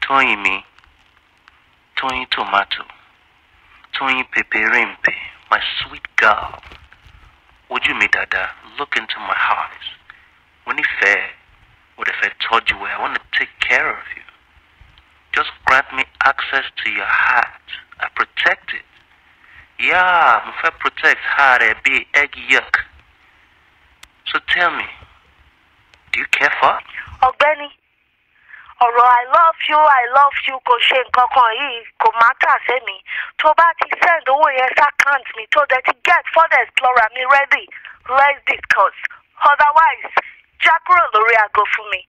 Toyin me, Toyin tomato, Toyin peperimpe, my sweet girl. Would you me dada look into my eyes? When if I told you I want to take care of you, just grant me access to your heart. I protect it. Yeah, if I protect heart, I be egg yuck. So tell me, do you care for? Ọ̀gbẹ́ni, ọ̀rọ̀ I love you kò ṣe nǹkan kan yìí kò matter sí mi. Tó bá ti send owó yẹn sí account mi tó dẹ̀ ti get further explorer mi ready, let's discuss. Otherwise, já kúrò lórí aago fún mi.